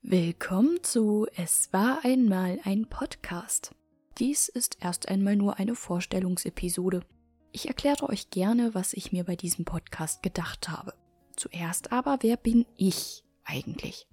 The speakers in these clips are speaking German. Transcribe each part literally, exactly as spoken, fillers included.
Willkommen zu Es war einmal ein Podcast. Dies ist erst einmal nur eine Vorstellungsepisode. Ich erkläre euch gerne, was ich mir bei diesem Podcast gedacht habe. Zuerst aber, wer bin ich eigentlich?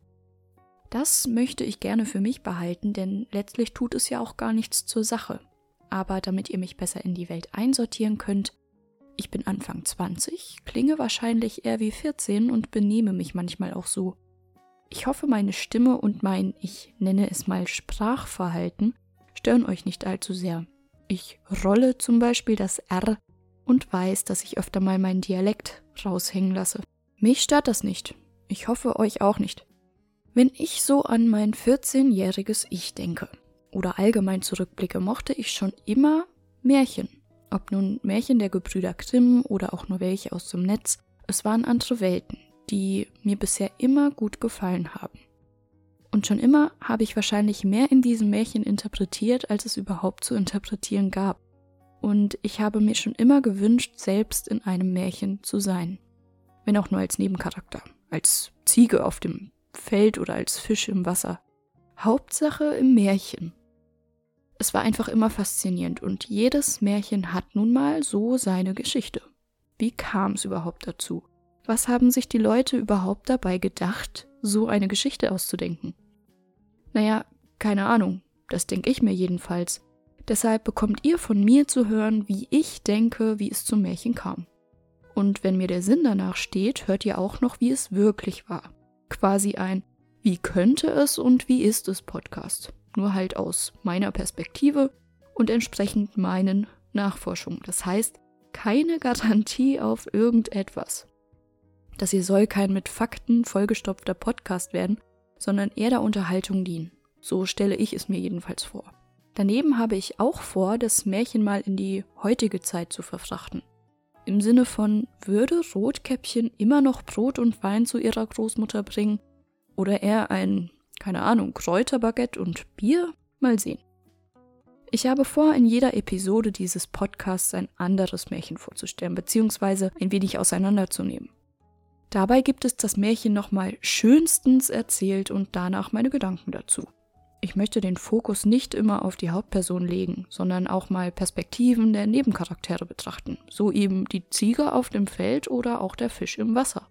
Das möchte ich gerne für mich behalten, denn letztlich tut es ja auch gar nichts zur Sache. Aber damit ihr mich besser in die Welt einsortieren könnt, ich bin Anfang zwanzig, klinge wahrscheinlich eher wie vierzehn und benehme mich manchmal auch so. Ich hoffe, meine Stimme und mein, ich nenne es mal Sprachverhalten, stören euch nicht allzu sehr. Ich rolle zum Beispiel das R und weiß, dass ich öfter mal meinen Dialekt raushängen lasse. Mich stört das nicht. Ich hoffe, euch auch nicht. Wenn ich so an mein vierzehnjähriges Ich denke oder allgemein zurückblicke, mochte ich schon immer Märchen. Ob nun Märchen der Gebrüder Grimm oder auch nur welche aus dem Netz, es waren andere Welten, die mir bisher immer gut gefallen haben. Und schon immer habe ich wahrscheinlich mehr in diesem Märchen interpretiert, als es überhaupt zu interpretieren gab. Und ich habe mir schon immer gewünscht, selbst in einem Märchen zu sein. Wenn auch nur als Nebencharakter, als Ziege auf dem Feld oder als Fisch im Wasser. Hauptsache im Märchen. Es war einfach immer faszinierend und jedes Märchen hat nun mal so seine Geschichte. Wie kam es überhaupt dazu? Was haben sich die Leute überhaupt dabei gedacht, so eine Geschichte auszudenken? Naja, keine Ahnung, das denke ich mir jedenfalls. Deshalb bekommt ihr von mir zu hören, wie ich denke, wie es zum Märchen kam. Und wenn mir der Sinn danach steht, hört ihr auch noch, wie es wirklich war. Quasi ein Wie könnte es und wie ist es Podcast. Nur halt aus meiner Perspektive und entsprechend meinen Nachforschungen. Das heißt, keine Garantie auf irgendetwas. Das hier soll kein mit Fakten vollgestopfter Podcast werden, sondern eher der Unterhaltung dienen. So stelle ich es mir jedenfalls vor. Daneben habe ich auch vor, das Märchen mal in die heutige Zeit zu verfrachten. Im Sinne von, würde Rotkäppchen immer noch Brot und Wein zu ihrer Großmutter bringen? Oder eher ein, keine Ahnung, Kräuterbaguette und Bier? Mal sehen. Ich habe vor, in jeder Episode dieses Podcasts ein anderes Märchen vorzustellen, beziehungsweise ein wenig auseinanderzunehmen. Dabei gibt es das Märchen nochmal schönstens erzählt und danach meine Gedanken dazu. Ich möchte den Fokus nicht immer auf die Hauptperson legen, sondern auch mal Perspektiven der Nebencharaktere betrachten, so eben die Ziege auf dem Feld oder auch der Fisch im Wasser.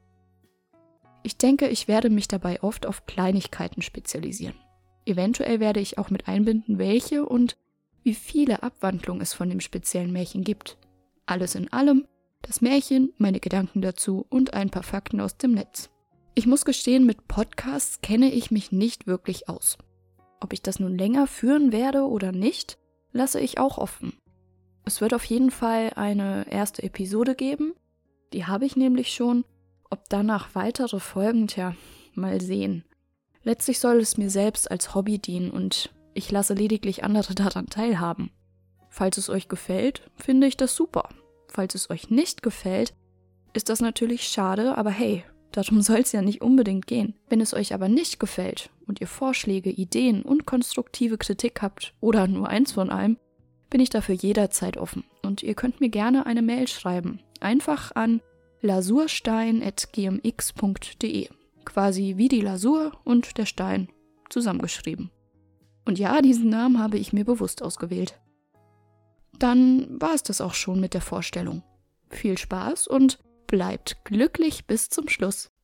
Ich denke, ich werde mich dabei oft auf Kleinigkeiten spezialisieren. Eventuell werde ich auch mit einbinden, welche und wie viele Abwandlungen es von dem speziellen Märchen gibt. Alles in allem das Märchen, meine Gedanken dazu und ein paar Fakten aus dem Netz. Ich muss gestehen, mit Podcasts kenne ich mich nicht wirklich aus. Ob ich das nun länger führen werde oder nicht, lasse ich auch offen. Es wird auf jeden Fall eine erste Episode geben, die habe ich nämlich schon. Ob danach weitere folgen, tja, mal sehen. Letztlich soll es mir selbst als Hobby dienen und ich lasse lediglich andere daran teilhaben. Falls es euch gefällt, finde ich das super. Falls es euch nicht gefällt, ist das natürlich schade, aber hey, darum soll es ja nicht unbedingt gehen. Wenn es euch aber nicht gefällt und ihr Vorschläge, Ideen und konstruktive Kritik habt oder nur eins von allem, bin ich dafür jederzeit offen. Und ihr könnt mir gerne eine Mail schreiben. Einfach an lasurstein at g m x punkt d e. Quasi wie die Lasur und der Stein zusammengeschrieben. Und ja, diesen Namen habe ich mir bewusst ausgewählt. Dann war es das auch schon mit der Vorstellung. Viel Spaß und bleibt glücklich bis zum Schluss.